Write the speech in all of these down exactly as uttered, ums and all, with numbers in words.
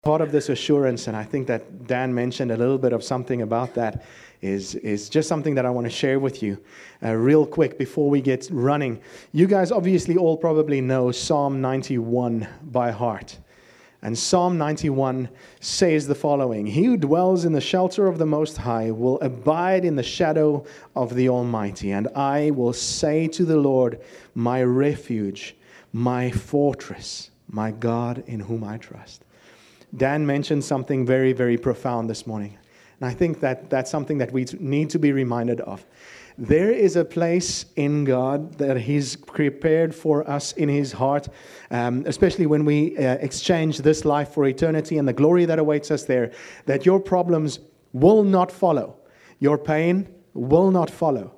Part of this assurance, and I think that Dan mentioned a little bit of something about that, is, is just something that I want to share with you uh, real quick before we get running. You guys obviously all probably know Psalm ninety-one by heart. And Psalm ninety-one says the following: "He who dwells in the shelter of the Most High will abide in the shadow of the Almighty. And I will say to the Lord, my refuge, my fortress, my God in whom I trust." Dan mentioned something very, very profound this morning. And I think that that's something that we need to be reminded of. There is a place in God that He's prepared for us in His heart, um, especially when we uh, exchange this life for eternity and the glory that awaits us there, that your problems will not follow. Your pain will not follow.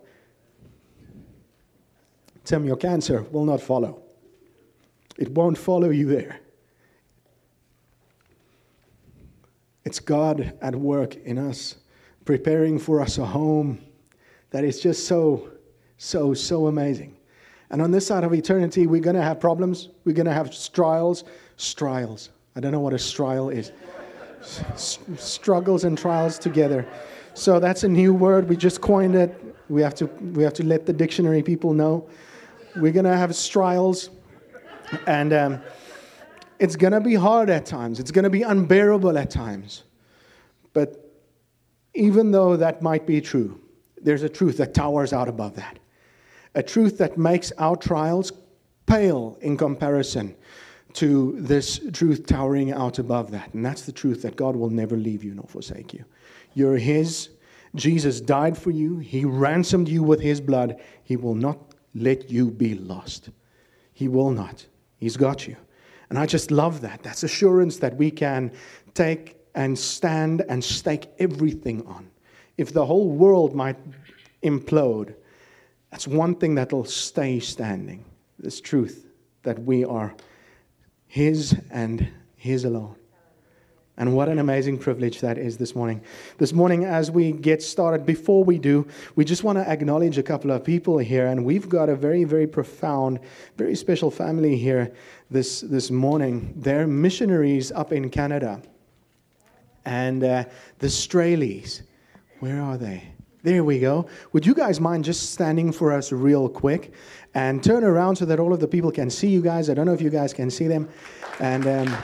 Tim, your cancer will not follow. It won't follow you there. It's God at work in us, preparing for us a home that is just so, so, so amazing. And on this side of eternity, we're going to have problems. We're going to have trials. Trials. I don't know what a trial is. S- struggles and trials together. So that's a new word. We just coined it. We have to, we have to let the dictionary people know. We're going to have trials. And um, it's going to be hard at times. It's going to be unbearable at times. But even though that might be true, there's a truth that towers out above that. A truth that makes our trials pale in comparison to this truth towering out above that. And that's the truth that God will never leave you nor forsake you. You're His. Jesus died for you. He ransomed you with His blood. He will not let you be lost. He will not. He's got you. And I just love that. That's assurance that we can take and stand and stake everything on. If the whole world might implode, that's one thing that will stay standing. This truth that we are His and His alone. And what an amazing privilege that is this morning. This morning, as we get started, before we do, we just want to acknowledge a couple of people here. And we've got a very, very profound, very special family here this, this morning. They're missionaries up in Canada. And uh, the Straleys, where are they? There we go. Would you guys mind just standing for us real quick and turn around so that all of the people can see you guys? I don't know if you guys can see them. And um,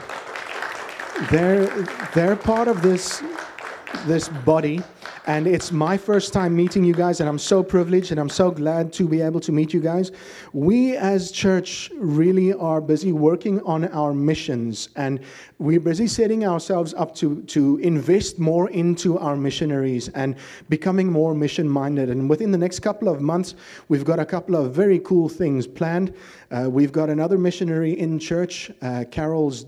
they're they're part of this this body. And it's my first time meeting you guys, and I'm so privileged and I'm so glad to be able to meet you guys. We as church really are busy working on our missions, and we're busy setting ourselves up to, to invest more into our missionaries and becoming more mission-minded. And within the next couple of months, we've got a couple of very cool things planned. Uh, we've got another missionary in church, uh, Carol's,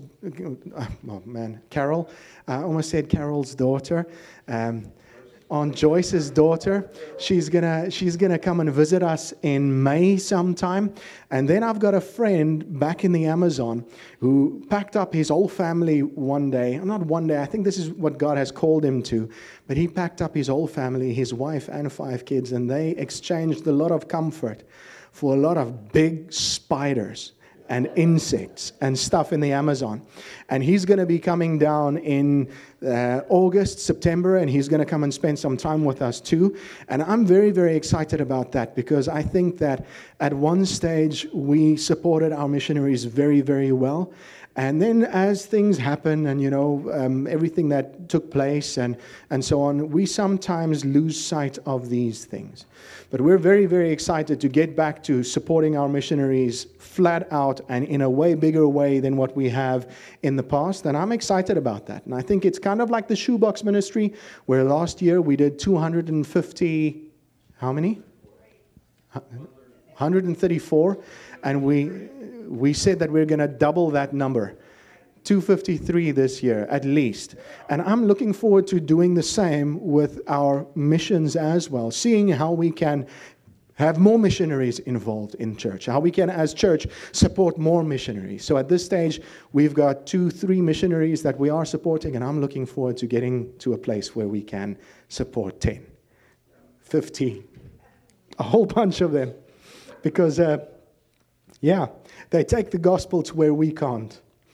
oh man, Carol. I almost said Carol's daughter. Um, on Joyce's daughter. She's gonna she's gonna come and visit us in May sometime. And then I've got a friend back in the Amazon who packed up his whole family one day. Not one day, I think this is what God has called him to. But he packed up his whole family, his wife and five kids, and they exchanged a lot of comfort for a lot of big spiders and insects and stuff in the Amazon. And he's going to be coming down in uh, August, September, and he's going to come and spend some time with us too. And I'm very, very excited about that, because I think that at one stage we supported our missionaries very, very well. And then as things happen and, you know, um, everything that took place and, and so on, we sometimes lose sight of these things. But we're very, very excited to get back to supporting our missionaries flat out and in a way bigger way than what we have in the past. And I'm excited about that. And I think it's kind of like the Shoebox Ministry, where last year we did two hundred fifty, how many? one hundred thirty-four. And we we said that we're going to double that number. two hundred fifty-three this year, at least. And I'm looking forward to doing the same with our missions as well, seeing how we can have more missionaries involved in church, how we can, as church, support more missionaries. So at this stage, we've got two, three missionaries that we are supporting, and I'm looking forward to getting to a place where we can support ten, fifteen, a whole bunch of them. Because, uh, yeah, they take the gospel to where we can't.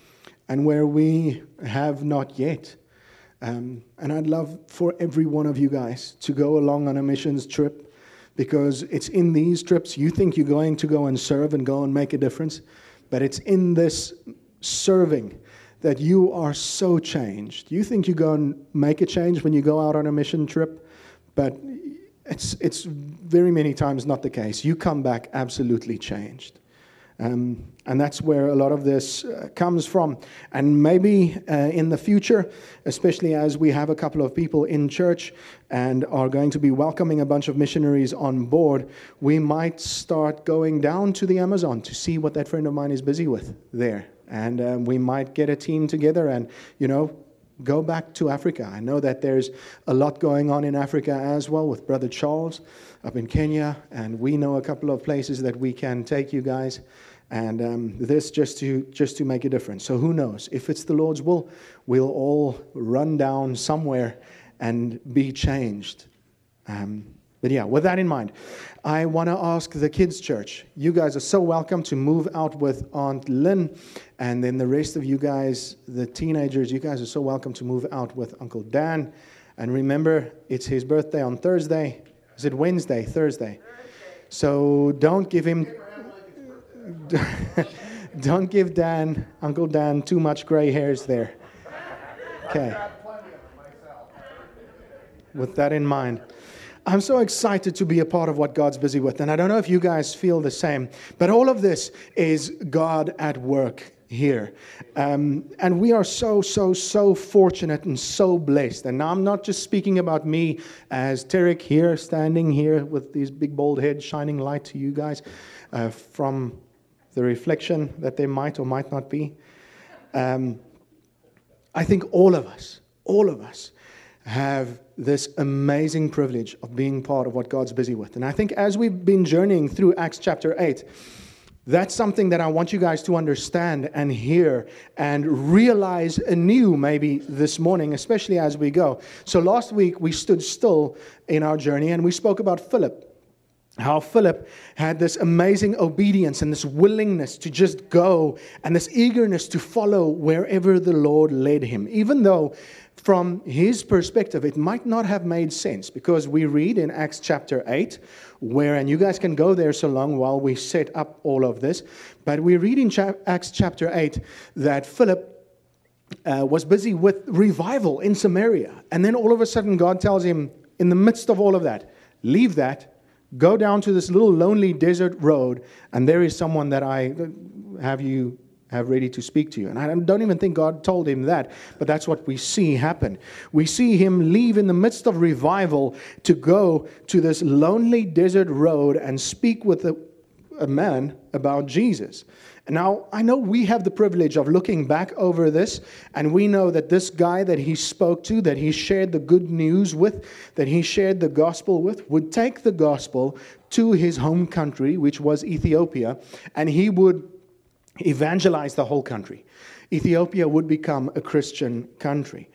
and where we have not yet. Um, and I'd love for every one of you guys to go along on a missions trip, because it's in these trips you think you're going to go and serve and go and make a difference, but it's in this serving that you are so changed. You think you go and make a change when you go out on a mission trip, but it's it's very many times not the case. You come back absolutely changed. Um, and that's where a lot of this uh, comes from. And maybe uh, in the future, especially as we have a couple of people in church and are going to be welcoming a bunch of missionaries on board, we might start going down to the Amazon to see what that friend of mine is busy with there. And um, we might get a team together and, you know, go back to Africa. I know that there's a lot going on in Africa as well with Brother Charles up in Kenya, and we know a couple of places that we can take you guys. And um, this just to just to make a difference. So who knows? If it's the Lord's will, we'll all run down somewhere and be changed. Um, but yeah, with that in mind, I want to ask the kids' church. You guys are so welcome to move out with Aunt Lynn. And then the rest of you guys, the teenagers, you guys are so welcome to move out with Uncle Dan. And remember, it's his birthday on Thursday. Is it Wednesday? Thursday. So don't give him... Don't give Dan, Uncle Dan, too much gray hairs there. Okay. With that in mind, I'm so excited to be a part of what God's busy with. And I don't know if you guys feel the same, but all of this is God at work here. Um, and we are so, so, so fortunate and so blessed. And I'm not just speaking about me as Tarek here, standing here with these big bald heads shining light to you guys uh, from the reflection that there might or might not be. Um, I think all of us, all of us have this amazing privilege of being part of what God's busy with. And I think as we've been journeying through Acts chapter eight, that's something that I want you guys to understand and hear and realize anew maybe this morning, especially as we go. So last week we stood still in our journey and we spoke about Philip. How Philip had this amazing obedience and this willingness to just go and this eagerness to follow wherever the Lord led him. Even though from his perspective it might not have made sense, because we read in Acts chapter eight, where, and you guys can go there so long while we set up all of this, but we read in cha- Acts chapter eight that Philip uh, was busy with revival in Samaria. And then all of a sudden God tells him, in the midst of all of that, leave that, go down to this little lonely desert road, and there is someone that I have you have ready to speak to you. And I don't even think God told him that, but that's what we see happen. We see him leave in the midst of revival to go to this lonely desert road and speak with a, a man about Jesus. Now, I know we have the privilege of looking back over this, and we know that this guy that he spoke to, that he shared the good news with, that he shared the gospel with, would take the gospel to his home country, which was Ethiopia, and he would evangelize the whole country. Ethiopia would become a Christian country.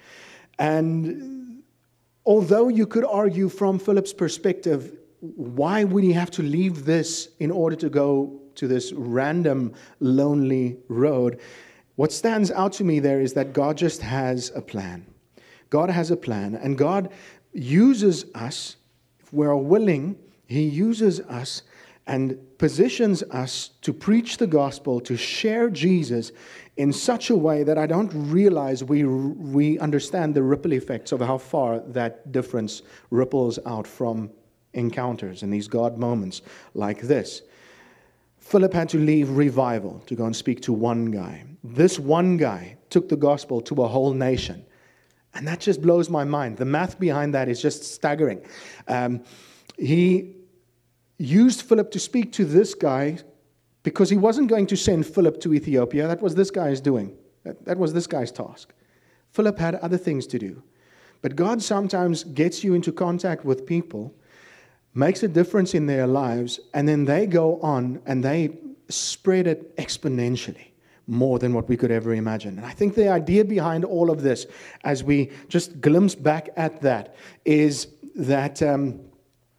And although you could argue from Philip's perspective, why would he have to leave this in order to go to this random, lonely road? What stands out to me there is that God just has a plan. God has a plan, and God uses us. If we're willing, He uses us and positions us to preach the gospel, to share Jesus in such a way that I don't realize we we understand the ripple effects of how far that difference ripples out from encounters and these God moments like this. Philip had to leave revival to go and speak to one guy. This one guy took the gospel to a whole nation. And that just blows my mind. The math behind that is just staggering. Um, he used Philip to speak to this guy because he wasn't going to send Philip to Ethiopia. That was this guy's doing. That, that was this guy's task. Philip had other things to do. But God sometimes gets you into contact with people, makes a difference in their lives, and then they go on and they spread it exponentially, more than what we could ever imagine. And I think the idea behind all of this, as we just glimpse back at that, is that um,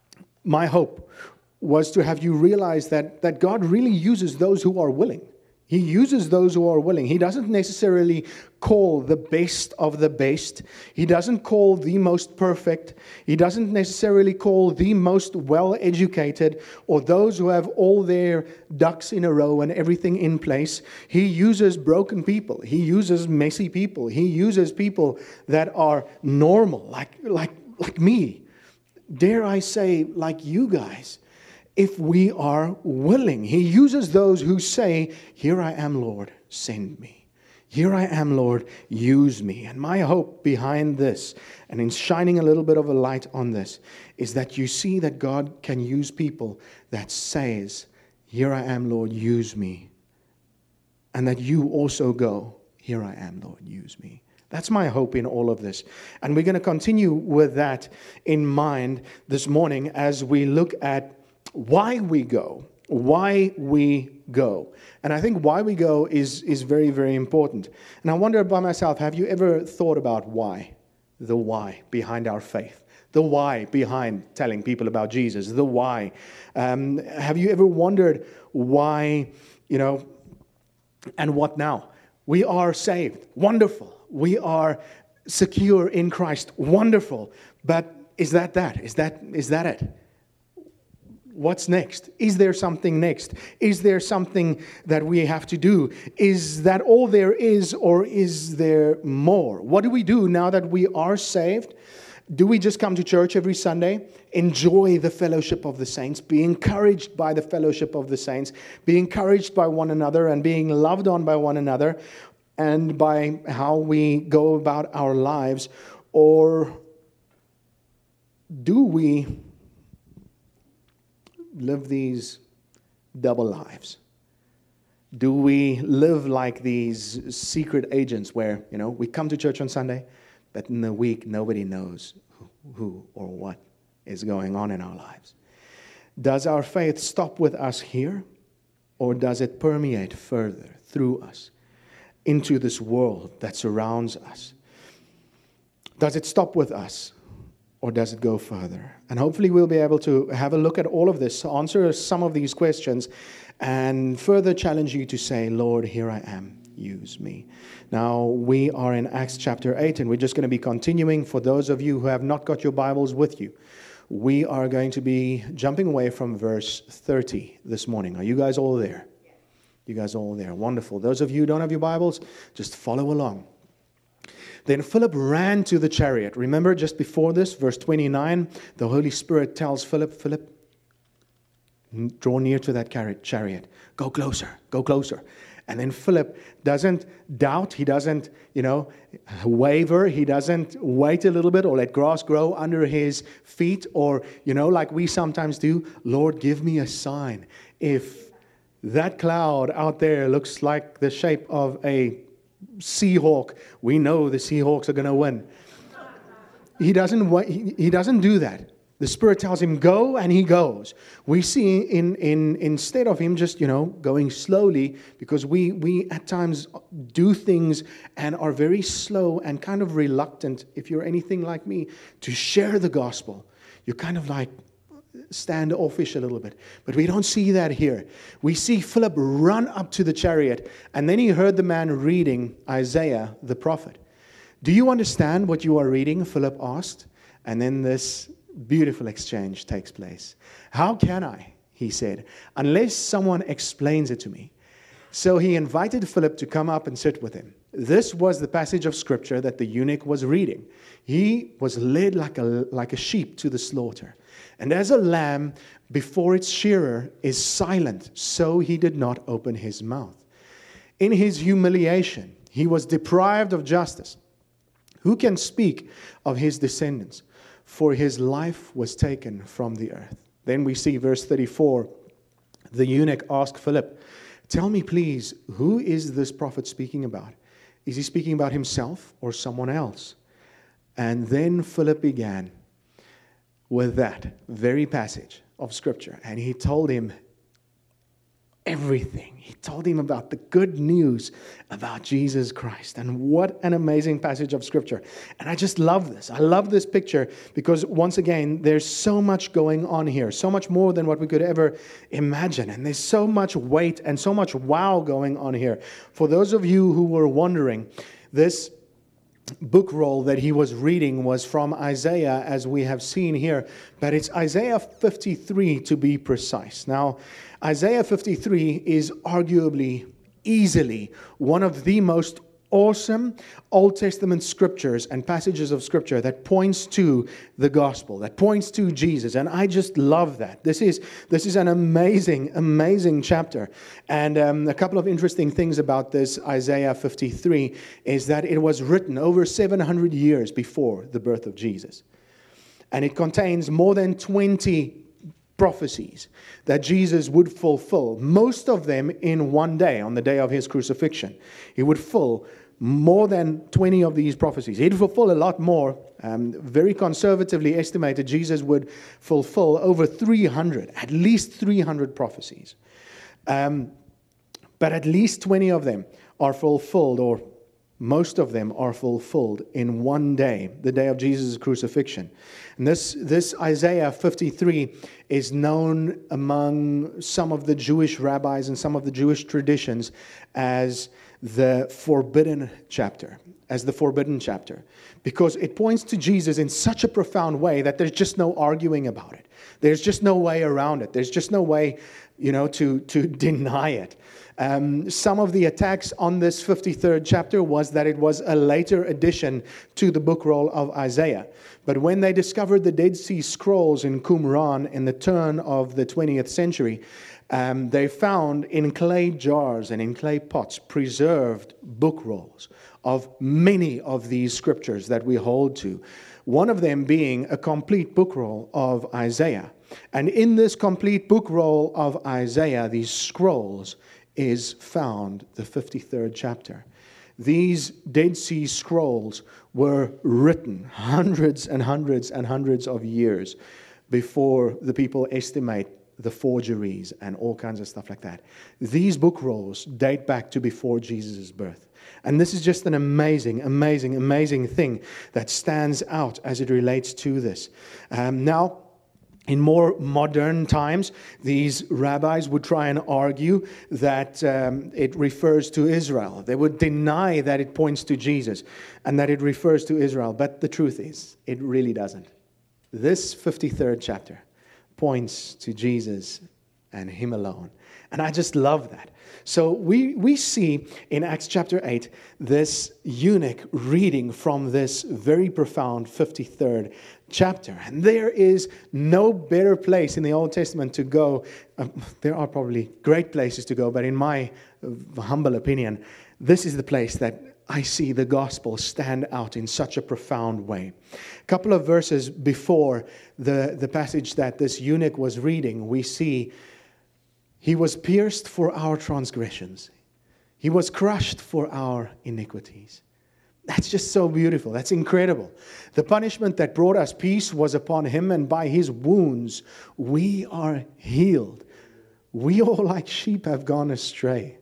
my hope was to have you realize that, that God really uses those who are willing. He He uses those who are willing. He doesn't necessarily call the best of the best. He doesn't call the most perfect. He doesn't necessarily call the most well-educated or those who have all their ducks in a row and everything in place. He uses broken people. He uses messy people. He uses people that are normal, like, like, like me. Dare I say, like you guys. If we are willing. He uses those who say, here I am, Lord, send me. Here I am, Lord, use me. And my hope behind this, and in shining a little bit of a light on this, is that you see that God can use people that says, here I am, Lord, use me. And that you also go, here I am, Lord, use me. That's my hope in all of this. And we're going to continue with that in mind this morning as we look at why we go, why we go. And I think why we go is, is very, very important. And I wonder by myself, have you ever thought about why? The why behind our faith. The why behind telling people about Jesus. The why. Um, have you ever wondered why, you know, and what now? We are saved. Wonderful. We are secure in Christ. Wonderful. But is that that? Is that is that it? What's next? Is there something next? Is there something that we have to do? Is that all there is, or is there more? What do we do now that we are saved? Do we just come to church every Sunday, enjoy the fellowship of the saints, be encouraged by the fellowship of the saints, be encouraged by one another and being loved on by one another and by how we go about our lives? Or do we live these double lives? Do we live like these secret agents where, you know, we come to church on Sunday, but in the week nobody knows who, who or what is going on in our lives? Does our faith stop with us here, or does it permeate further through us into this world that surrounds us? Does it stop with us, or does it go further? And hopefully we'll be able to have a look at all of this, answer some of these questions, and further challenge you to say, Lord, here I am, use me. Now, we are in Acts chapter eight, and we're just going to be continuing. For those of you who have not got your Bibles with you, we are going to be jumping away from verse thirty this morning. Are you guys all there? You guys all there? Wonderful. Those of you who don't have your Bibles, just follow along. Then Philip ran to the chariot. Remember, just before this, verse twenty-nine, the Holy Spirit tells Philip, Philip, draw near to that chariot. Go closer, go closer. And then Philip doesn't doubt. He doesn't, you know, waver. He doesn't wait a little bit or let grass grow under his feet, or, you know, like we sometimes do. Lord, give me a sign. If that cloud out there looks like the shape of a Seahawk, we know the Seahawks are going to win. He doesn't he, he doesn't do that. The Spirit tells him go, and he goes. We see in in instead of him just, you know, going slowly, because we we at times do things and are very slow and kind of reluctant, if you're anything like me, to share the gospel. You're kind of like standoffish a little bit. But we don't see that here. We see Philip run up to the chariot, and then he heard the man reading Isaiah the prophet. Do you understand what you are reading? Philip asked. And then this beautiful exchange takes place. How can I, he said, unless someone explains it to me? So he invited Philip to come up and sit with him. This was the passage of scripture that the eunuch was reading. He was led like a, like a sheep to the slaughter. And as a lamb before its shearer is silent, so he did not open his mouth. In his humiliation, he was deprived of justice. Who can speak of his descendants? For his life was taken from the earth. Then we see verse thirty-four. The eunuch asked Philip, tell me please, who is this prophet speaking about? Is he speaking about himself or someone else? And then Philip began with that very passage of scripture. And he told him everything. He told him about the good news about Jesus Christ. And what an amazing passage of Scripture. And I just love this. I love this picture because, once again, there's so much going on here. So much more than what we could ever imagine. And there's so much weight and so much wow going on here. For those of you who were wondering, this book roll that he was reading was from Isaiah, as we have seen here, but it's Isaiah fifty-three to be precise. Now, Isaiah fifty-three is arguably, easily, one of the most awesome Old Testament scriptures and passages of Scripture that points to the gospel, that points to Jesus. And I just love that. This is this is an amazing, amazing chapter. And um, a couple of interesting things about this Isaiah fifty-three is that it was written over seven hundred years before the birth of Jesus. And it contains more than twenty prophecies that Jesus would fulfill, most of them in one day, on the day of his crucifixion. He would fulfill more than twenty of these prophecies. He'd fulfill a lot more. Um, very conservatively estimated, Jesus would fulfill over three hundred, at least three hundred prophecies. Um, but at least twenty of them are fulfilled, or most of them are fulfilled in one day, the day of Jesus' crucifixion. And this, this Isaiah fifty-three is known among some of the Jewish rabbis and some of the Jewish traditions as the forbidden chapter, as the forbidden chapter, because it points to Jesus in such a profound way that there's just no arguing about it. There's just no way around it. There's just no way, you know, to, to deny it. Um, some of the attacks on this fifty-third chapter was that it was a later addition to the book roll of Isaiah. But when they discovered the Dead Sea Scrolls in Qumran in the turn of the twentieth century, um, they found in clay jars and in clay pots preserved book rolls of many of these scriptures that we hold to. One of them being a complete book roll of Isaiah. And in this complete book roll of Isaiah, these scrolls, is found the fifty-third chapter. These Dead Sea Scrolls were written hundreds and hundreds and hundreds of years before the people estimate the forgeries and all kinds of stuff like that. These book rolls date back to before Jesus' birth. And this is just an amazing, amazing, amazing thing that stands out as it relates to this. Um, now, in more modern times, these rabbis would try and argue that um, it refers to Israel. They would deny that it points to Jesus and that it refers to Israel. But the truth is, it really doesn't. This fifty-third chapter points to Jesus and Him alone. And I just love that. So we, we see in Acts chapter eight, this eunuch reading from this very profound fifty-third chapter. And there is no better place in the Old Testament to go. Um, there are probably great places to go, but in my uh, humble opinion, this is the place that I see the gospel stand out in such a profound way. A couple of verses before the, the passage that this eunuch was reading, we see He was pierced for our transgressions. He was crushed for our iniquities. That's just so beautiful. That's incredible. The punishment that brought us peace was upon Him, and by His wounds we are healed. We all like sheep have gone astray.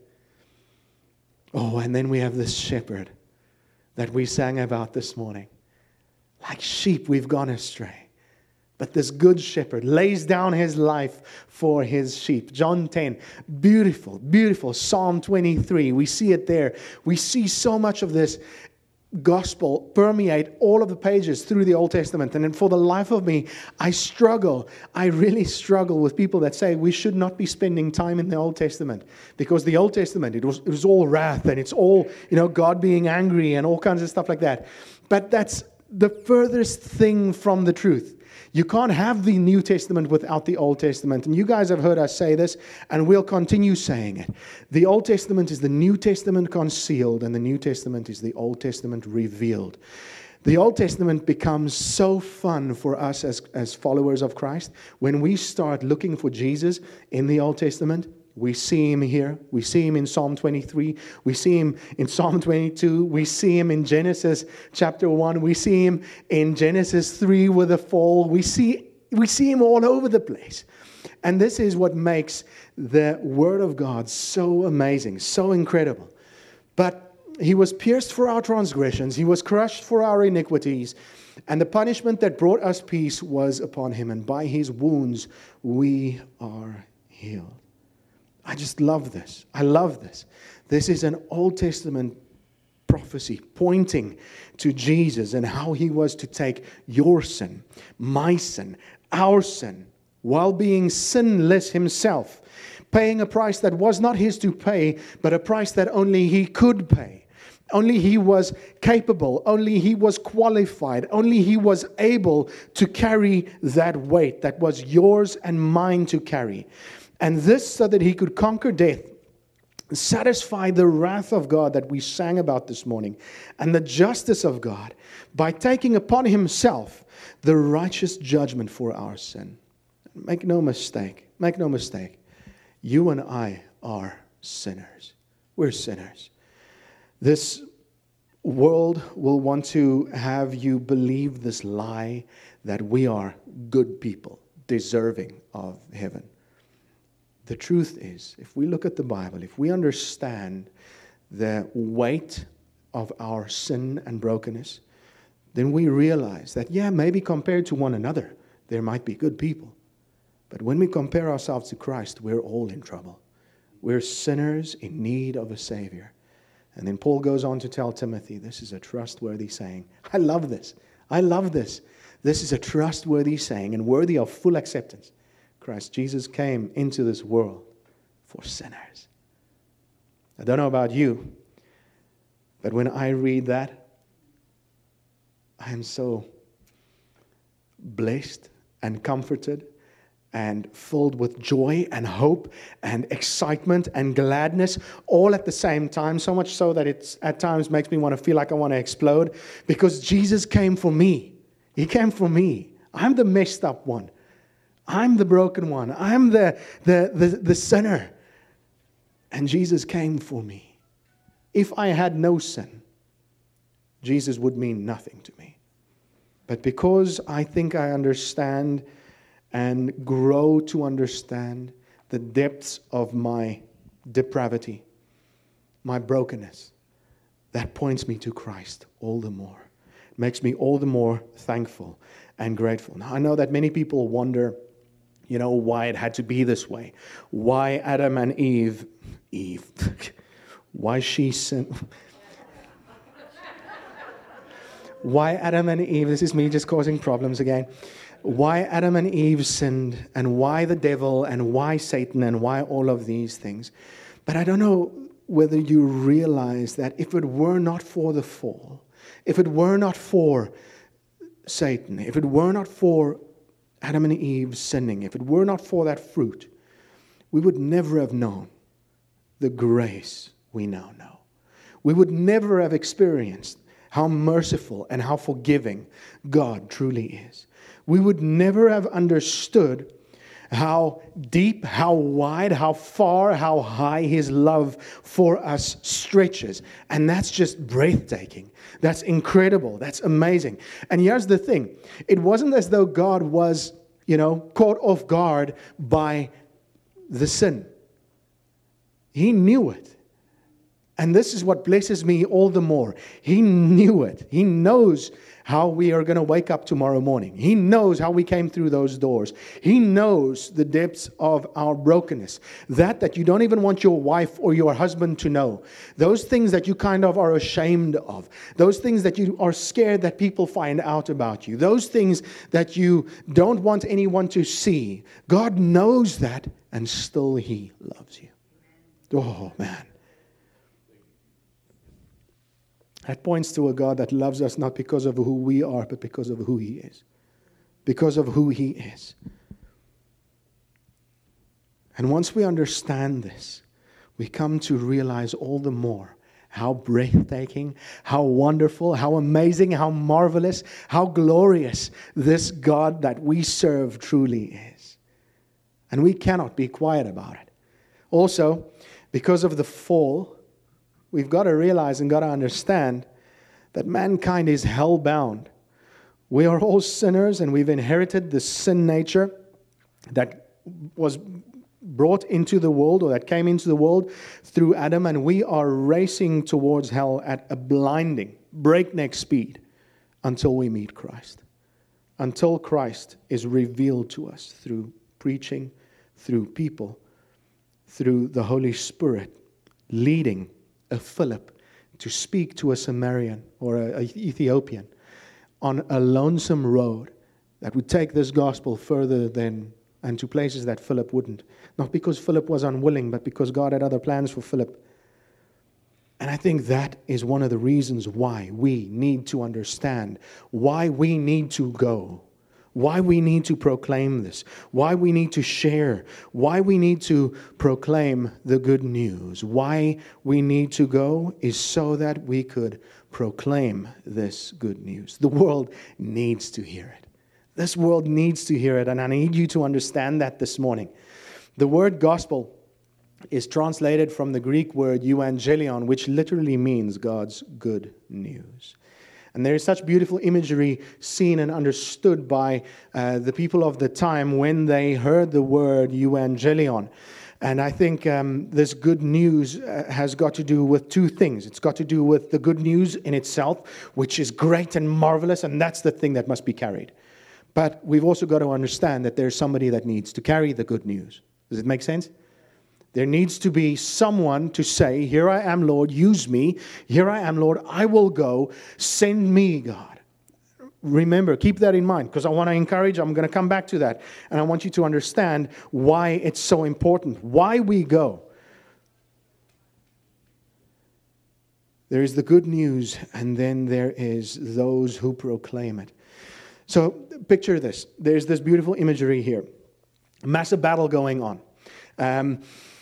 Oh, and then we have this shepherd that we sang about this morning. Like sheep we've gone astray. But this good shepherd lays down his life for his sheep. John ten, beautiful, beautiful. Psalm twenty-three, we see it there. We see so much of this gospel permeate all of the pages through the Old Testament. And for the life of me, I struggle. I really struggle with people that say we should not be spending time in the Old Testament. Because the Old Testament, it was, it was all wrath and it's all, you know, God being angry and all kinds of stuff like that. But that's the furthest thing from the truth. You can't have the New Testament without the Old Testament. And you guys have heard us say this, and we'll continue saying it. The Old Testament is the New Testament concealed, and the New Testament is the Old Testament revealed. The Old Testament becomes so fun for us as, as followers of Christ when we start looking for Jesus in the Old Testament. We see Him here. We see Him in Psalm twenty-three. We see Him in Psalm twenty-two. We see Him in Genesis chapter one. We see Him in Genesis three with the fall. We see, we see Him all over the place. And this is what makes the Word of God so amazing, so incredible. But He was pierced for our transgressions. He was crushed for our iniquities. And the punishment that brought us peace was upon Him. And by His wounds we are healed. I just love this. I love this. This is an Old Testament prophecy pointing to Jesus and how He was to take your sin, my sin, our sin, while being sinless Himself, paying a price that was not His to pay, but a price that only He could pay. Only He was capable, only He was qualified, only He was able to carry that weight that was yours and mine to carry. And this so that He could conquer death, satisfy the wrath of God that we sang about this morning, and the justice of God by taking upon Himself the righteous judgment for our sin. Make no mistake, make no mistake. You and I are sinners. We're sinners. This world will want to have you believe this lie that we are good people, deserving of heaven. The truth is, if we look at the Bible, if we understand the weight of our sin and brokenness, then we realize that, yeah, maybe compared to one another, there might be good people. But when we compare ourselves to Christ, we're all in trouble. We're sinners in need of a Savior. And then Paul goes on to tell Timothy, this is a trustworthy saying. I love this. I love this. This is a trustworthy saying and worthy of full acceptance. Christ Jesus came into this world for sinners. I don't know about you, but when I read that, I am so blessed and comforted and filled with joy and hope and excitement and gladness all at the same time, so much so that it at times makes me want to feel like I want to explode, because Jesus came for me. He came for me. I'm the messed up one. I'm the broken one. I'm the, the, the, the sinner. And Jesus came for me. If I had no sin, Jesus would mean nothing to me. But because I think I understand and grow to understand the depths of my depravity, my brokenness, that points me to Christ all the more. It makes me all the more thankful and grateful. Now, I know that many people wonder, you know, why it had to be this way. Why Adam and Eve, Eve, why she sinned. Why Adam and Eve, this is me just causing problems again. Why Adam and Eve sinned, and why the devil, and why Satan, and why all of these things. But I don't know whether you realize that if it were not for the fall, if it were not for Satan, if it were not for Adam and Eve sinning, if it were not for that fruit, we would never have known the grace we now know. We would never have experienced how merciful and how forgiving God truly is. We would never have understood how deep, how wide, how far, how high His love for us stretches. And that's just breathtaking. That's incredible. That's amazing. And here's the thing. It wasn't as though God was, you know, caught off guard by the sin. He knew it. And this is what blesses me all the more. He knew it. He knows how we are going to wake up tomorrow morning. He knows how we came through those doors. He knows the depths of our brokenness. That that you don't even want your wife or your husband to know. Those things that you kind of are ashamed of. Those things that you are scared that people find out about you. Those things that you don't want anyone to see. God knows that, and still He loves you. Oh, man. That points to a God that loves us not because of who we are, but because of who He is. Because of who He is. And once we understand this, we come to realize all the more how breathtaking, how wonderful, how amazing, how marvelous, how glorious this God that we serve truly is. And we cannot be quiet about it. Also, because of the fall, we've got to realize and got to understand that mankind is hell-bound. We are all sinners, and we've inherited the sin nature that was brought into the world, or that came into the world through Adam, and we are racing towards hell at a blinding, breakneck speed until we meet Christ. Until Christ is revealed to us through preaching, through people, through the Holy Spirit leading a Philip to speak to a Samaritan or an Ethiopian on a lonesome road that would take this gospel further than and to places that Philip wouldn't. Not because Philip was unwilling, but because God had other plans for Philip. And I think that is one of the reasons why we need to understand, why we need to go, why we need to proclaim this, why we need to share, why we need to proclaim the good news, why we need to go is so that we could proclaim this good news. The world needs to hear it. This world needs to hear it, and I need you to understand that this morning. The word gospel is translated from the Greek word euangelion, which literally means God's good news. And there is such beautiful imagery seen and understood by uh, the people of the time when they heard the word euangelion. And I think um, this good news uh, has got to do with two things. It's got to do with the good news in itself, which is great and marvelous, and that's the thing that must be carried. But we've also got to understand that there's somebody that needs to carry the good news. Does it make sense? There needs to be someone to say, here I am, Lord, use me. Here I am, Lord, I will go. Send me, God. Remember, keep that in mind, because I want to encourage, I'm going to come back to that. And I want you to understand why it's so important, why we go. There is the good news, and then there is those who proclaim it. So picture this. There's this beautiful imagery here. A massive battle going on. Um,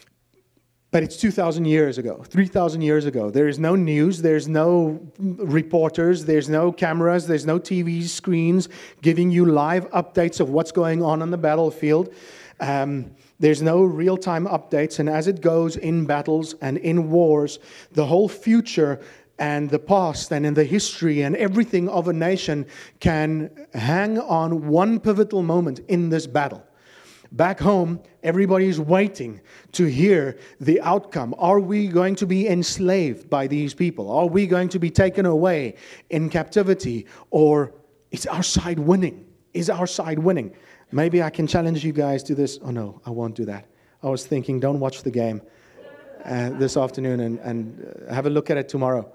but it's two thousand years ago, three thousand years ago. There is no news. There's no reporters. There's no cameras. There's no T V screens giving you live updates of what's going on on the battlefield. Um, there's no real-time updates. And as it goes in battles and in wars, the whole future and the past and in the history and everything of a nation can hang on one pivotal moment in this battle. Back home, everybody's waiting to hear the outcome. Are we going to be enslaved by these people? Are we going to be taken away in captivity? Or is our side winning? Is our side winning? Maybe I can challenge you guys to this. Oh no, I won't do that. I was thinking, don't watch the game uh, this afternoon and, and have a look at it tomorrow.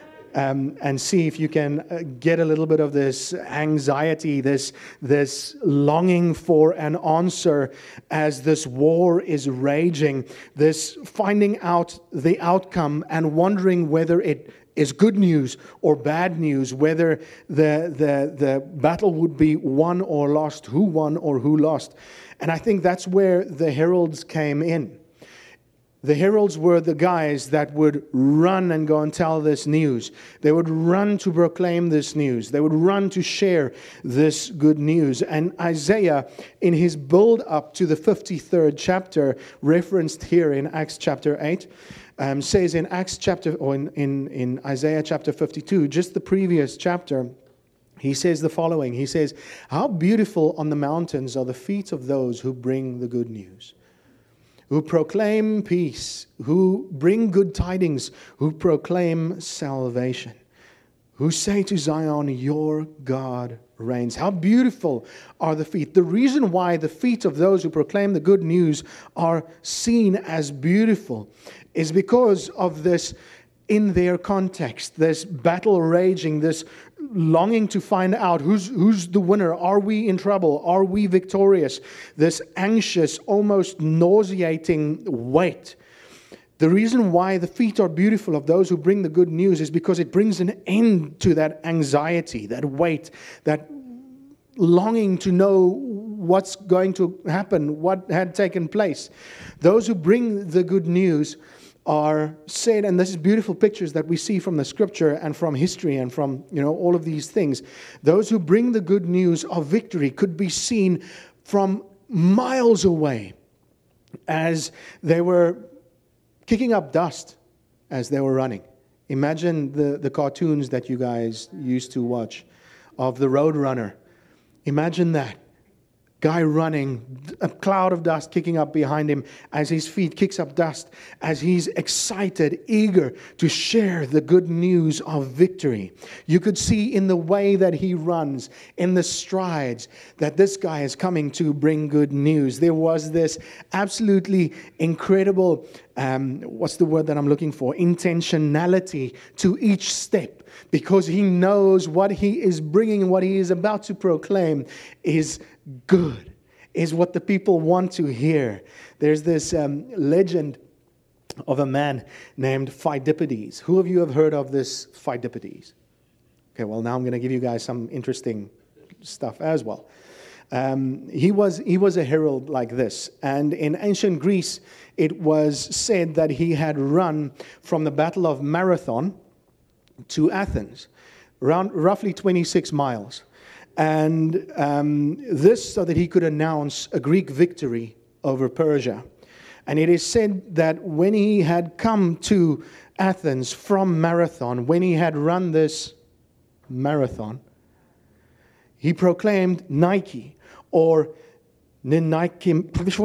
Um, and see if you can uh, get a little bit of this anxiety, this this longing for an answer as this war is raging, this finding out the outcome and wondering whether it is good news or bad news, whether the, the, the battle would be won or lost, who won or who lost. And I think that's where the heralds came in. The heralds were the guys that would run and go and tell this news. They would run to proclaim this news. They would run to share this good news. And Isaiah, in his build-up to the fifty-third chapter, referenced here in Acts chapter eight, um, says in Acts chapter, or in, in, in Isaiah chapter fifty-two, just the previous chapter, he says the following. He says, "How beautiful on the mountains are the feet of those who bring the good news, who proclaim peace, who bring good tidings, who proclaim salvation, who say to Zion, your God reigns." How beautiful are the feet. The reason why the feet of those who proclaim the good news are seen as beautiful is because of this, in their context, this battle raging, this longing to find out who's who's the winner. Are we in trouble? Are we victorious? This anxious, almost nauseating weight. The reason why the feet are beautiful of those who bring the good news is because it brings an end to that anxiety, that weight, that longing to know what's going to happen, what had taken place. Those who bring the good news are said, and this is beautiful pictures that we see from the scripture and from history and from, you know, all of these things. Those who bring the good news of victory could be seen from miles away as they were kicking up dust as they were running. Imagine the, the cartoons that you guys used to watch of the Road Runner. Imagine that. Guy running, a cloud of dust kicking up behind him as his feet kicks up dust, as he's excited, eager to share the good news of victory. You could see in the way that he runs, in the strides, that this guy is coming to bring good news. There was this absolutely incredible, um, what's the word that I'm looking for? Intentionality to each step, because he knows what he is bringing, what he is about to proclaim is good, is what the people want to hear. There's this um, legend of a man named Pheidippides. Who of you have heard of this Pheidippides? Okay, well, now I'm going to give you guys some interesting stuff as well. Um, he was he was a herald like this, and in ancient Greece, it was said that he had run from the Battle of Marathon to Athens, around roughly twenty-six miles. And um, this so that he could announce a Greek victory over Persia. And it is said that when he had come to Athens from Marathon, when he had run this marathon, he proclaimed Nike, or Nike.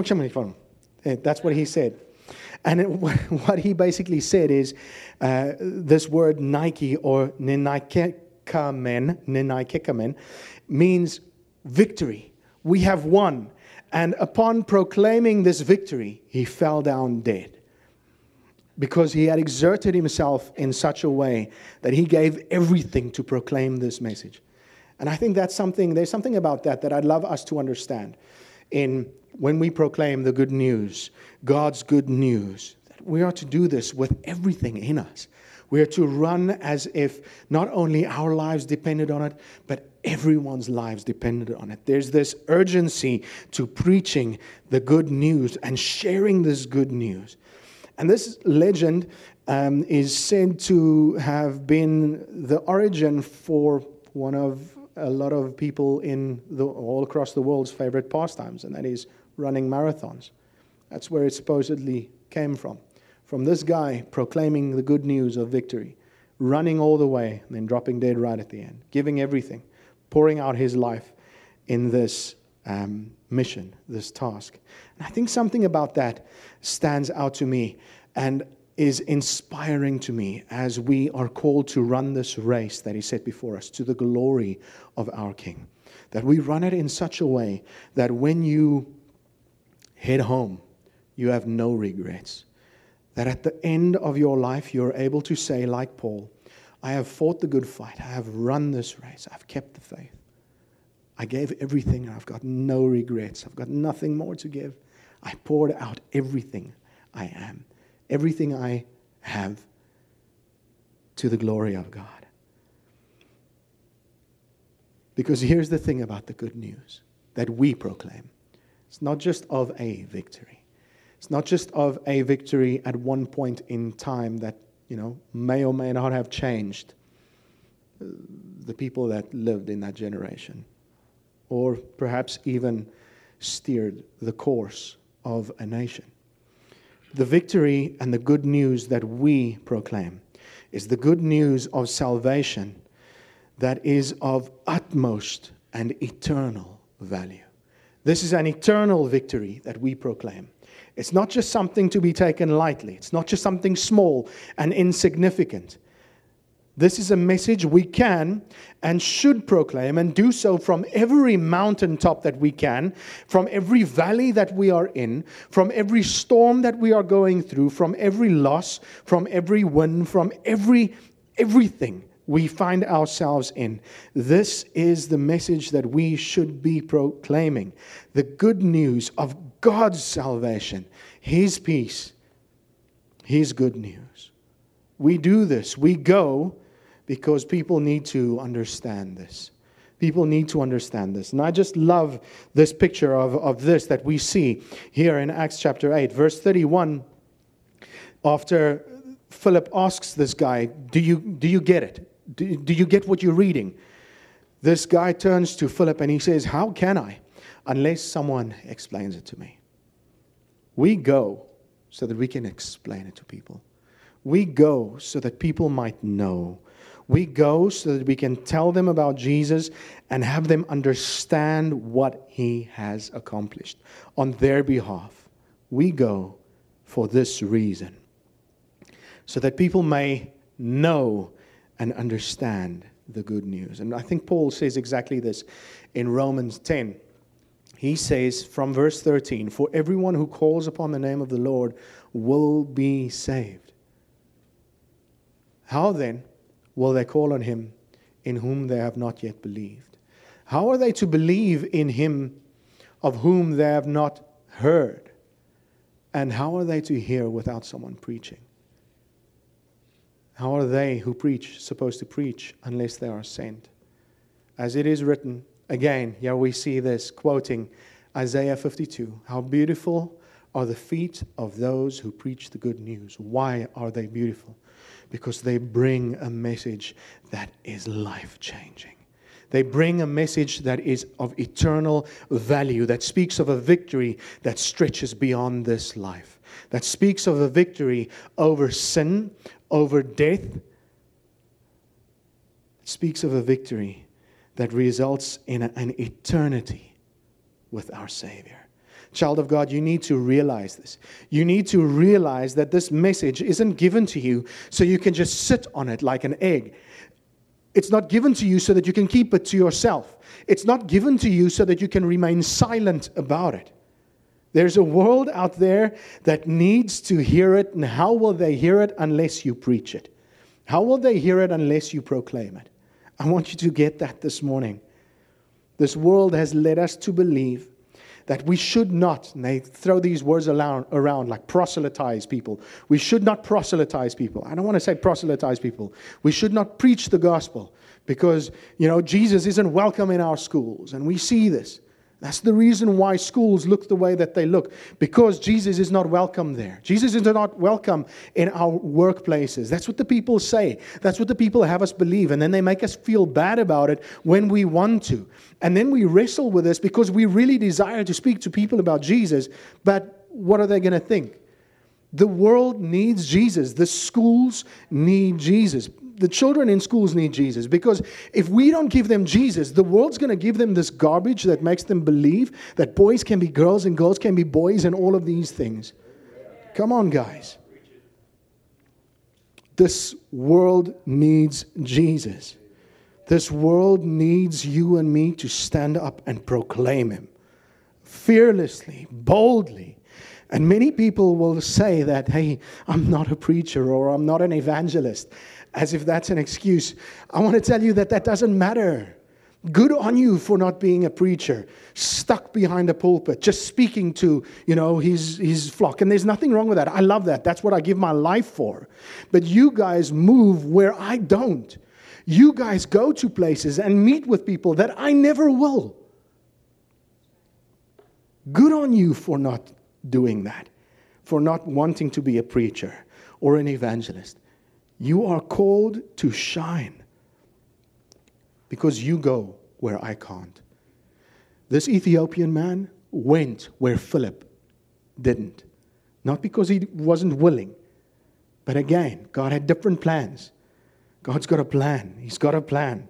That's what he said. And it, what he basically said is uh, this word Nike, or Ninaikamen, Ninaikamen, means victory. We have won. And upon proclaiming this victory, he fell down dead, because he had exerted himself in such a way that he gave everything to proclaim this message. And I think that's something, there's something about that that I'd love us to understand in when we proclaim the good news, God's good news. That we are to do this with everything in us. We are to run as if not only our lives depended on it, but everyone's lives depended on it. There's this urgency to preaching the good news and sharing this good news. And this legend um, is said to have been the origin for one of a lot of people in the, all across the world's favorite pastimes, and that is running marathons. That's where it supposedly came from. From this guy proclaiming the good news of victory, running all the way, and then dropping dead right at the end, giving everything, pouring out his life in this um, mission, this task. And I think something about that stands out to me and is inspiring to me as we are called to run this race that is set before us to the glory of our King. That we run it in such a way that when you head home, you have no regrets. That at the end of your life, you're able to say, like Paul, I have fought the good fight. I have run this race. I've kept the faith. I gave everything, and I've got no regrets. I've got nothing more to give. I poured out everything I am, everything I have, to the glory of God. Because here's the thing about the good news that we proclaim. It's not just of a victory. It's not just of a victory at one point in time that, you know, may or may not have changed the people that lived in that generation, or perhaps even steered the course of a nation. The victory and the good news that we proclaim is the good news of salvation that is of utmost and eternal value. This is an eternal victory that we proclaim. It's not just something to be taken lightly. It's not just something small and insignificant. This is a message we can and should proclaim, and do so from every mountaintop that we can, from every valley that we are in, from every storm that we are going through, from every loss, from every win, from every everything we find ourselves in. This is the message that we should be proclaiming. The good news of God's salvation, His peace, His good news. We do this. We go because people need to understand this. People need to understand this. And I just love this picture of, of this that we see here in Acts chapter eight. Verse thirty-one, after Philip asks this guy, do you, do you get it? Do, do you get what you're reading? This guy turns to Philip and he says, how can I? Unless someone explains it to me. We go so that we can explain it to people. We go so that people might know. We go so that we can tell them about Jesus and have them understand what He has accomplished on their behalf. We go for this reason, so that people may know and understand the good news. And I think Paul says exactly this in Romans ten. He says from verse thirteen, "For everyone who calls upon the name of the Lord will be saved." How then will they call on Him in whom they have not yet believed? How are they to believe in Him of whom they have not heard? And how are they to hear without someone preaching? How are they who preach supposed to preach unless they are sent? As it is written, again, here we see this, quoting Isaiah fifty-two. How beautiful are the feet of those who preach the good news. Why are they beautiful? Because they bring a message that is life-changing. They bring a message that is of eternal value, that speaks of a victory that stretches beyond this life, that speaks of a victory over sin, over death. It speaks of a victory that results in a, an eternity with our Savior. Child of God, you need to realize this. You need to realize that this message isn't given to you so you can just sit on it like an egg. It's not given to you so that you can keep it to yourself. It's not given to you so that you can remain silent about it. There's a world out there that needs to hear it, and how will they hear it unless you preach it? How will they hear it unless you proclaim it? I want you to get that this morning. This world has led us to believe that we should not, and they throw these words around, around like proselytize people. We should not proselytize people. I don't want to say proselytize people. We should not preach the gospel because, you know, Jesus isn't welcome in our schools. And we see this. That's the reason why schools look the way that they look, because Jesus is not welcome there. Jesus is not welcome in our workplaces. That's what the people say. That's what the people have us believe. And then they make us feel bad about it when we want to. And then we wrestle with this because we really desire to speak to people about Jesus. But what are they going to think? The world needs Jesus. The schools need Jesus. The children in schools need Jesus, because if we don't give them Jesus, the world's going to give them this garbage that makes them believe that boys can be girls and girls can be boys and all of these things. Come on, guys. This world needs Jesus. This world needs you and me to stand up and proclaim Him fearlessly, boldly. And many people will say that, hey, I'm not a preacher or I'm not an evangelist, as if that's an excuse. I want to tell you that that doesn't matter. Good on you for not being a preacher, stuck behind a pulpit, just speaking to, you know, his, his flock. And there's nothing wrong with that. I love that. That's what I give my life for. But you guys move where I don't. You guys go to places and meet with people that I never will. Good on you for not doing that, for not wanting to be a preacher or an evangelist. You are called to shine because you go where I can't. This Ethiopian man went where Philip didn't. Not because he wasn't willing, but again, God had different plans. God's got a plan. He's got a plan.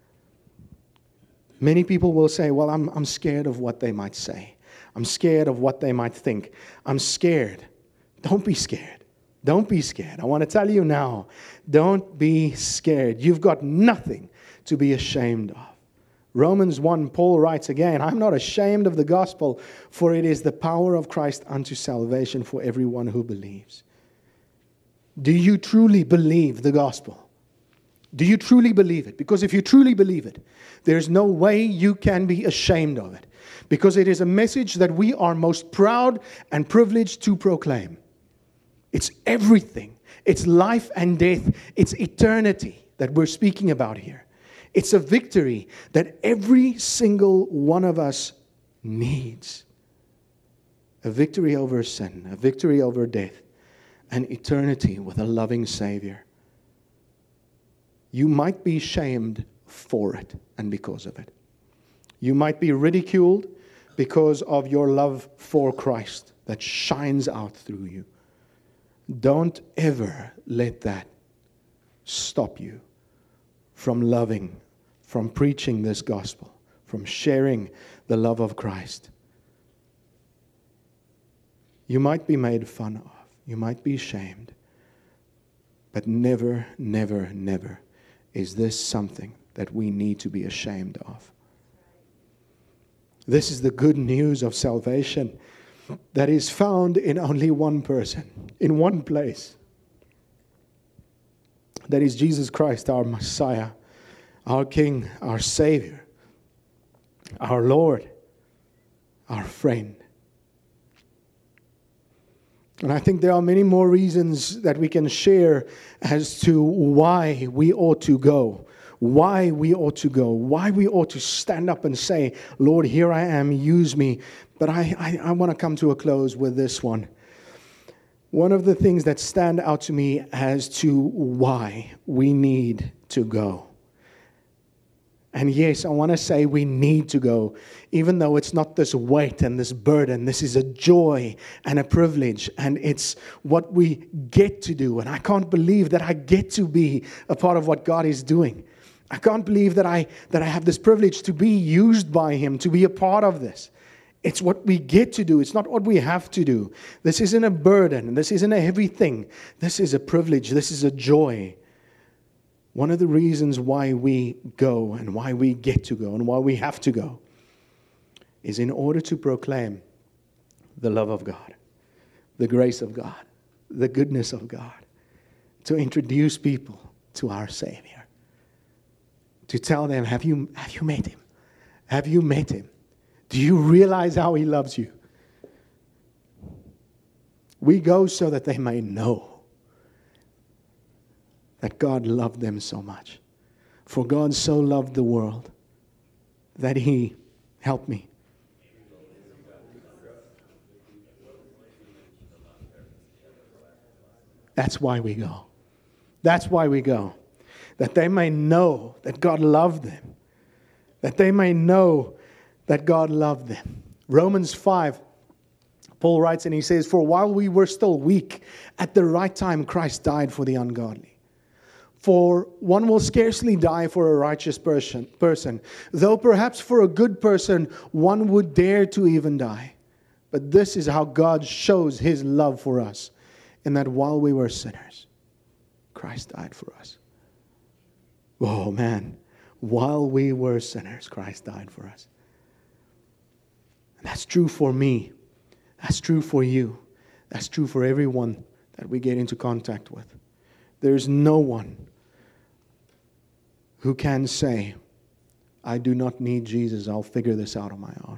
Many people will say, well, I'm, I'm scared of what they might say. I'm scared of what they might think. I'm scared. Don't be scared. Don't be scared. I want to tell you now, don't be scared. You've got nothing to be ashamed of. Romans one, Paul writes again, I'm not ashamed of the gospel, for it is the power of Christ unto salvation for everyone who believes. Do you truly believe the gospel? Do you truly believe it? Because if you truly believe it, there's no way you can be ashamed of it. Because it is a message that we are most proud and privileged to proclaim. It's everything. It's life and death. It's eternity that we're speaking about here. It's a victory that every single one of us needs. A victory over sin, a victory over death, and eternity with a loving Savior. You might be shamed for it and because of it. You might be ridiculed because of your love for Christ that shines out through you. Don't ever let that stop you from loving, from preaching this gospel, from sharing the love of Christ. You might be made fun of. You might be shamed. But never, never, never is this something that we need to be ashamed of. This is the good news of salvation that is found in only one person, in one place. That is Jesus Christ, our Messiah, our King, our Savior, our Lord, our friend. And I think there are many more reasons that we can share as to why we ought to go. Why we ought to go. Why we ought to stand up and say, Lord, here I am, use me. But I, I, I want to come to a close with this one. One of the things that stand out to me as to why we need to go. And yes, I want to say we need to go, even though it's not this weight and this burden. This is a joy and a privilege, and it's what we get to do. And I can't believe that I get to be a part of what God is doing. I can't believe that I that I have this privilege to be used by Him, to be a part of this. It's what we get to do. It's not what we have to do. This isn't a burden. This isn't a heavy thing. This is a privilege. This is a joy. One of the reasons why we go and why we get to go and why we have to go is in order to proclaim the love of God, the grace of God, the goodness of God, to introduce people to our Savior, to tell them, have you, have you met Him? Have you met Him? Do you realize how He loves you? We go so that they may know that God loved them so much. For God so loved the world that He, help me. That's why we go. That's why we go. That they may know that God loved them. That they may know that God loved them. Romans five, Paul writes and he says, for while we were still weak, at the right time Christ died for the ungodly. For one will scarcely die for a righteous person, person, though perhaps for a good person one would dare to even die. But this is how God shows His love for us, in that while we were sinners, Christ died for us. Oh man, while we were sinners, Christ died for us. And that's true for me. That's true for you. That's true for everyone that we get into contact with. There's no one who can say, I do not need Jesus, I'll figure this out on my own.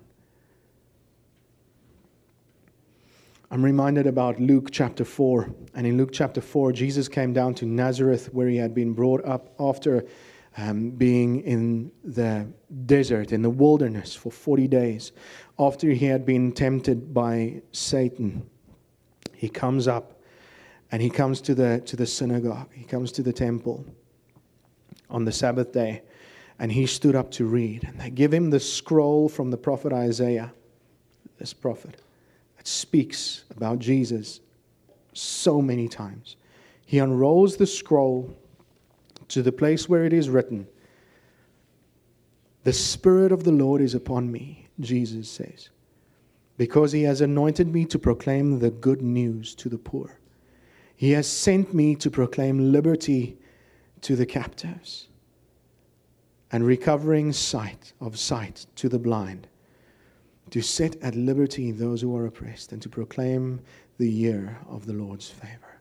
I'm reminded about Luke chapter four. And in Luke chapter four, Jesus came down to Nazareth, where He had been brought up after um, being in the desert, in the wilderness for forty days. After He had been tempted by Satan, He comes up and He comes to the to the synagogue. He comes to the temple on the Sabbath day, and He stood up to read. And they give Him the scroll from the prophet Isaiah, this prophet that speaks about Jesus so many times. He unrolls the scroll to the place where it is written, the Spirit of the Lord is upon me, Jesus says, because He has anointed me to proclaim the good news to the poor. He has sent me to proclaim liberty to the captives, and recovering sight of sight to the blind, to set at liberty those who are oppressed, and to proclaim the year of the Lord's favor.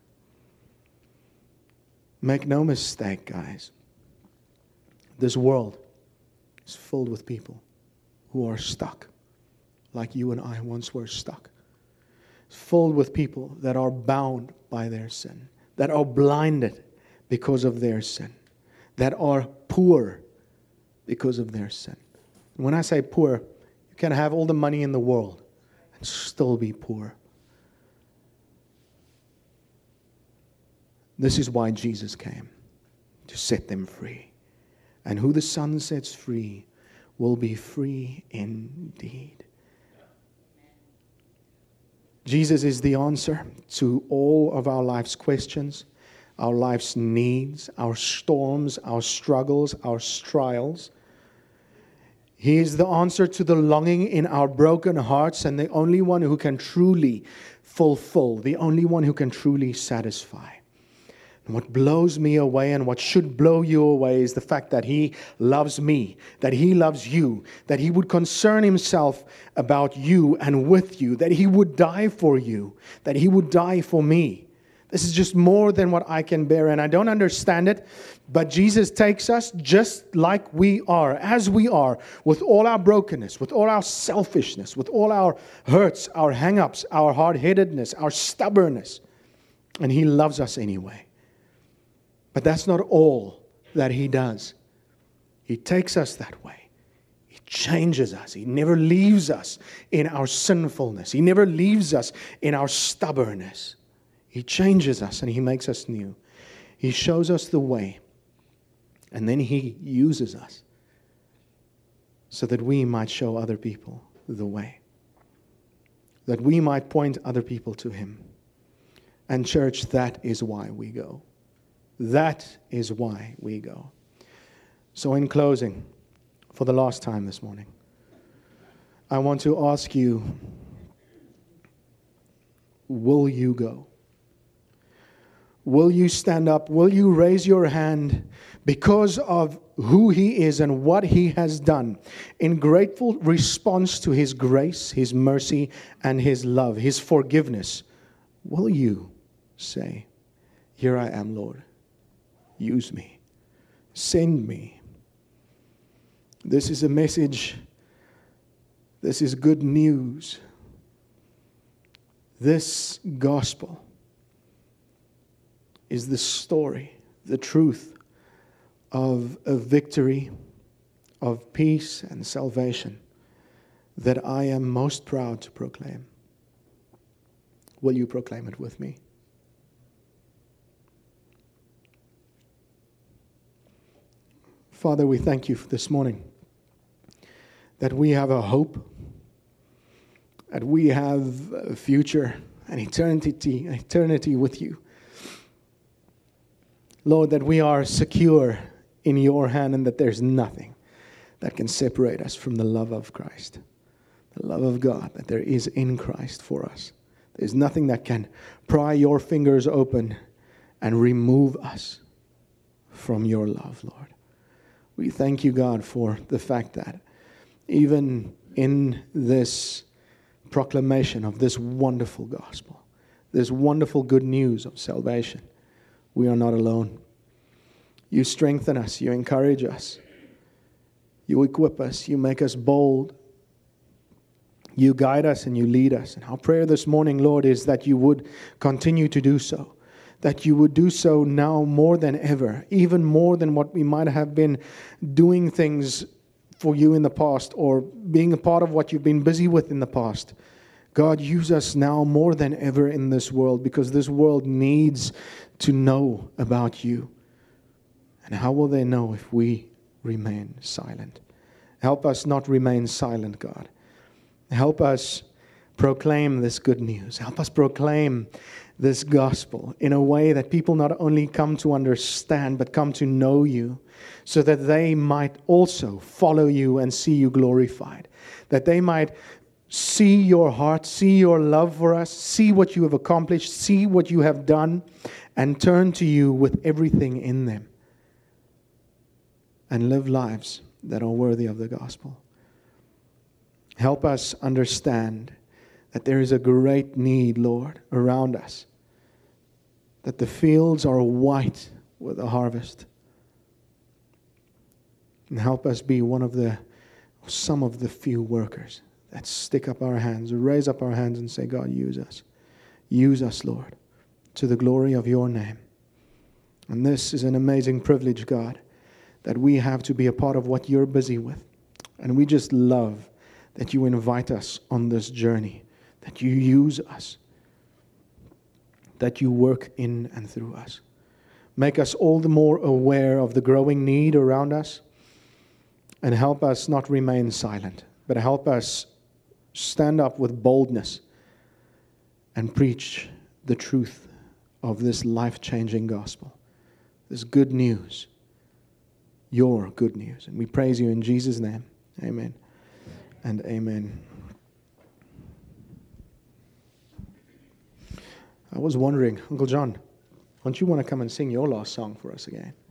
Make no mistake, guys. This world is filled with people who are stuck, like you and I once were stuck. It's filled with people that are bound by their sin, that are blinded because of their sin, that are poor because of their sin. And when I say poor, you can have all the money in the world and still be poor. This is why Jesus came, to set them free. And who the Son sets free will be free indeed. Jesus is the answer to all of our life's questions. our life's needs, our storms, our struggles, our trials. He is the answer to the longing in our broken hearts, and the only one who can truly fulfill, the only one who can truly satisfy. And what blows me away and what should blow you away is the fact that He loves me, that He loves you, that He would concern Himself about you and with you, that He would die for you, that He would die for me. This is just more than what I can bear, and I don't understand it, but Jesus takes us just like we are, as we are, with all our brokenness, with all our selfishness, with all our hurts, our hang-ups, our hard-headedness, our stubbornness, and He loves us anyway. But that's not all that He does. He takes us that way. He changes us. He never leaves us in our sinfulness. He never leaves us in our stubbornness. He changes us and He makes us new. He shows us the way. And then He uses us so that we might show other people the way. That we might point other people to Him. And church, that is why we go. That is why we go. So in closing, for the last time this morning, I want to ask you, will you go? Will you stand up? Will you raise your hand because of who He is and what He has done in grateful response to His grace, His mercy, and His love, His forgiveness? Will you say, "Here I am, Lord. Use me. Send me." This is a message. This is good news. This gospel is the story, the truth of a victory, of peace and salvation that I am most proud to proclaim. Will you proclaim it with me? Father, we thank You for this morning, that we have a hope, that we have a future, an eternity, an eternity with You. Lord, that we are secure in Your hand and that there's nothing that can separate us from the love of Christ, the love of God that there is in Christ for us. There's nothing that can pry Your fingers open and remove us from Your love, Lord. We thank You, God, for the fact that even in this proclamation of this wonderful gospel, this wonderful good news of salvation, we are not alone. You strengthen us. You encourage us. You equip us. You make us bold. You guide us and You lead us. And our prayer this morning, Lord, is that You would continue to do so. That You would do so now more than ever, even more than what we might have been doing things for You in the past or being a part of what You've been busy with in the past. God, use us now more than ever in this world, because this world needs to know about You. And how will they know if we remain silent? Help us not remain silent, God. Help us proclaim this good news. Help us proclaim this gospel in a way that people not only come to understand, but come to know You, so that they might also follow You and see You glorified. That they might see Your heart, see Your love for us, see what You have accomplished, see what You have done, and turn to You with everything in them. And live lives that are worthy of the gospel. Help us understand that there is a great need, Lord, around us. That the fields are white with a harvest. And help us be one of the, some of the few workers that stick up our hands, raise up our hands and say, God, use us. Use us, Lord, to the glory of Your name. And this is an amazing privilege, God, that we have to be a part of what You're busy with. And we just love that You invite us on this journey, that You use us, that You work in and through us. Make us all the more aware of the growing need around us, and help us not remain silent, but help us stand up with boldness and preach the truth of this life-changing gospel, this good news, your good news. And we praise you in Jesus' name. Amen and amen. I was wondering, Uncle John, don't you want to come and sing your last song for us again?